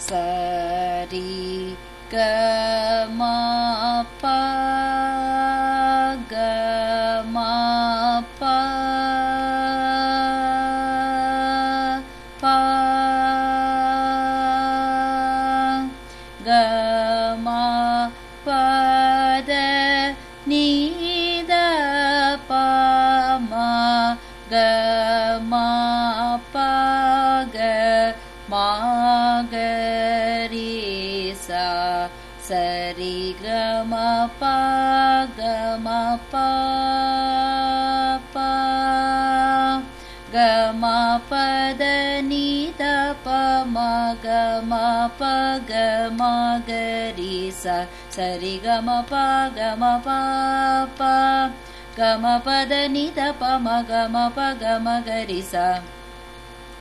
சரி க ம ப க ம ப ப க ம ப த நீ த ப ம க ம ப க ம க ரி சா சரி க ம ப க ம ப ப க ம ப த நீ த ப ம க ம ப க ம க ரி சா சரி க ம ப க ம ப ப க ம ப த நீ த ப ம க ம ப க ம க ரி சா